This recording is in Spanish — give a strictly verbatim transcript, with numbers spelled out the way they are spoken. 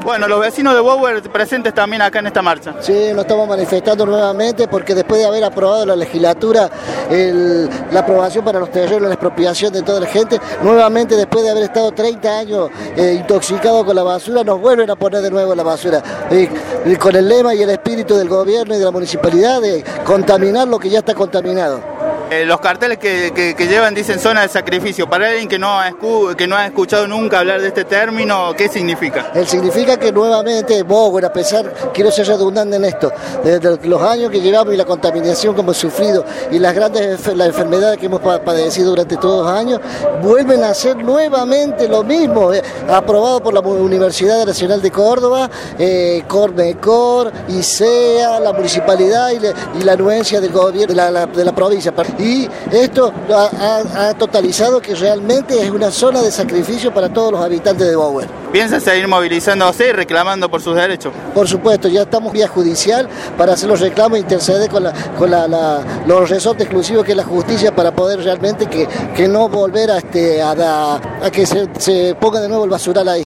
Bueno, los vecinos de Bower presentes también acá en esta marcha. Sí, nos estamos manifestando nuevamente porque después de haber aprobado la legislatura el, la aprobación para los terrenos, la expropiación de toda la gente, nuevamente después de haber estado treinta años eh, intoxicados con la basura, nos vuelven a poner de nuevo la basura. Eh, eh, con el lema y el espíritu del gobierno y de la municipalidad de contaminar lo que ya está contaminado. Eh, los carteles que, que, que llevan dicen zona de sacrificio. Para alguien que no, ha escu que no ha escuchado nunca hablar de este término, ¿qué significa? Él significa que nuevamente Bower, a pesar, quiero ser redundante en esto, desde los años que llevamos y la contaminación que hemos sufrido y las grandes las enfermedades que hemos padecido durante todos los años, vuelven a hacer nuevamente lo mismo, eh, aprobado por la Universidad Nacional de Córdoba, eh, Cormecor, I C E A, la municipalidad y, le, y la anuencia del gobierno de la, la, de la provincia. Y esto ha, ha, ha totalizado que realmente es una zona de sacrificio para todos los habitantes de Bower. ¿Piensa seguir movilizándose y reclamando por sus derechos? Por supuesto, ya estamos vía judicial para hacer los reclamos e interceder con, la, con la, la, los resortes exclusivos que es la justicia para poder realmente que, que no volver a, este, a, a, a que se, se ponga de nuevo el basural ahí.